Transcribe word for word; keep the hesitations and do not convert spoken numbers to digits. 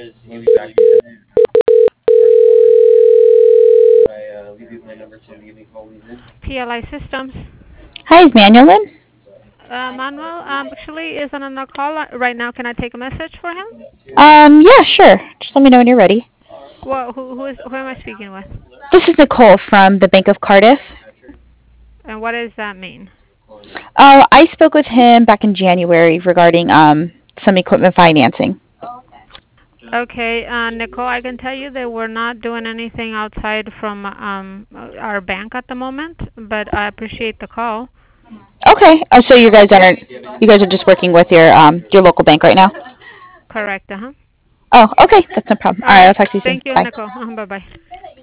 P L I Systems. Hi, is Manuel in? Uh, Manuel um, actually is on a call right now. Can I take a message for him? Um, yeah, sure. Just let me know when you're ready. Well, who who is who am I speaking with? This is Nicole from the Bank of Cardiff. And what does that mean? Uh, I spoke with him back in January regarding um, some equipment financing. Okay, uh, Nicole, I can tell you that we're not doing anything outside from um, our bank at the moment, but I appreciate the call. Okay. Oh, so you guys aren't you guys are just working with your um your local bank right now? Correct, uh-huh. Oh, okay. That's no problem. All All right. I'll right. talk to you soon. Thank you, Bye. Nicole. Uh-huh, bye-bye.